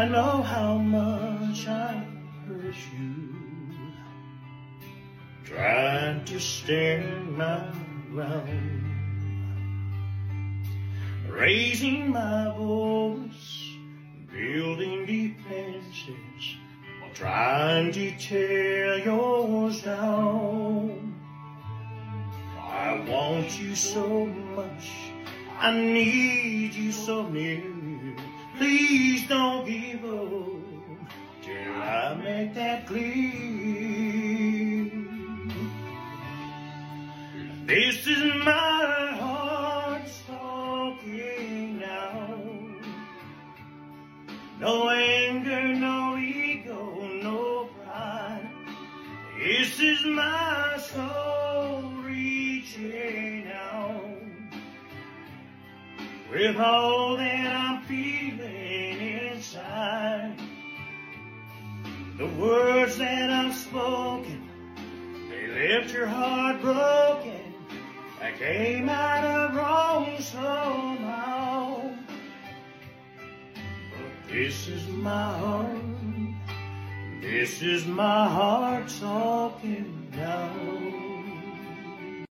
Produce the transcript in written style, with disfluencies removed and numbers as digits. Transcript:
I know how much I hurt you, trying to stand my ground, raising my voice, building defenses, while trying to tear yours down. I want you so much, I need you so near. Please don't give up till I make that clear. This is my heart talking now. No anger, no ego, no pride. This is my soul reaching out with all that I'm feeling inside. The words that I've spoken, they left your heart broken. I came out of wrong somehow. But this is my heart, this is my heart talking now.